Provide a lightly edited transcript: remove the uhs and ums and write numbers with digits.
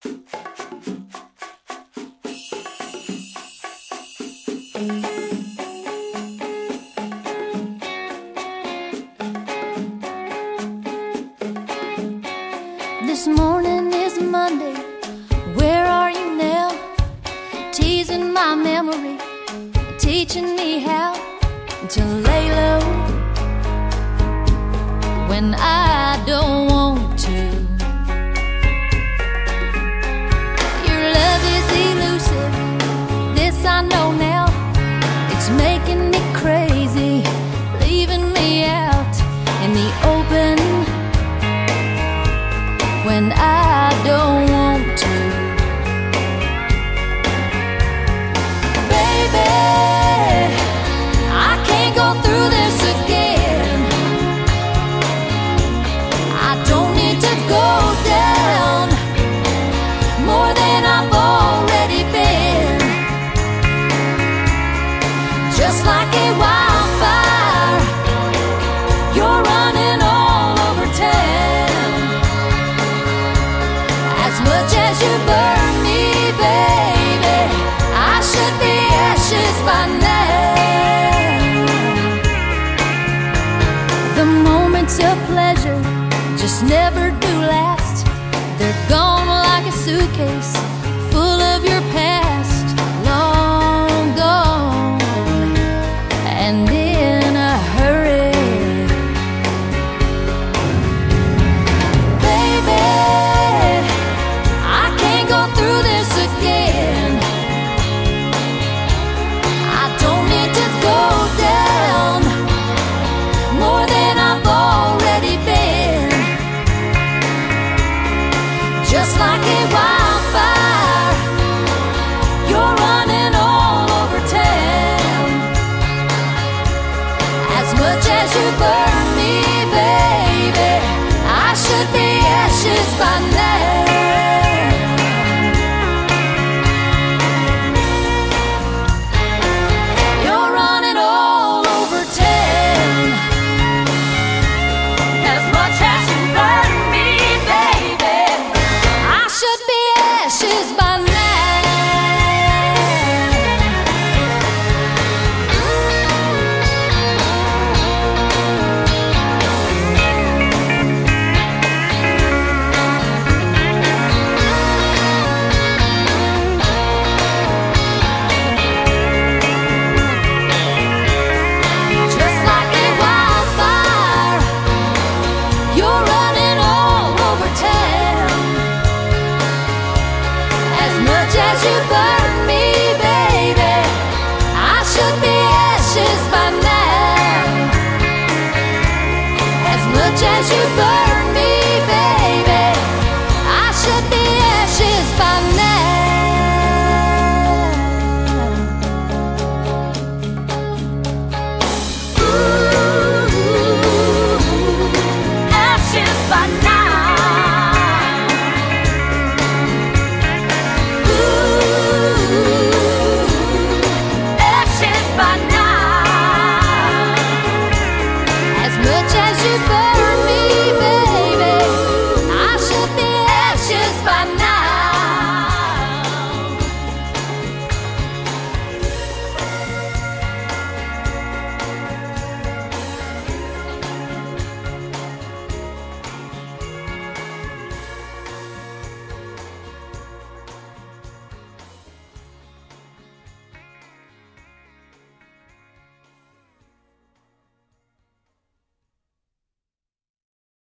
This morning is Monday, where are you now? Teasing my memory, teaching me how to lay low when I don't want to. Your love is elusive, this I know now. It's making me crazy, leaving me out in the open when I don't want to. Baby, I can't go through this again. I don't need to go down more than I've already been. Just like a wildfire, you're running all over town. As much as you burn me, baby, I should be ashes by now. The moments of pleasure just never do last. They're gone like a suitcase full of your past, long gone and in a hurry. Baby, I can't go through this again. I don't need to go down more than I've already been. Just like a wildfire, you're running all over town. As much as you burn me, baby, I should be ashes by now. You're running all over town. As much as you burn me, baby, I should be ashes by now. Just like a wildfire, you're running all over town. As much as you burn me, baby, I should be ashes by now. As much as you burn me, baby, I should be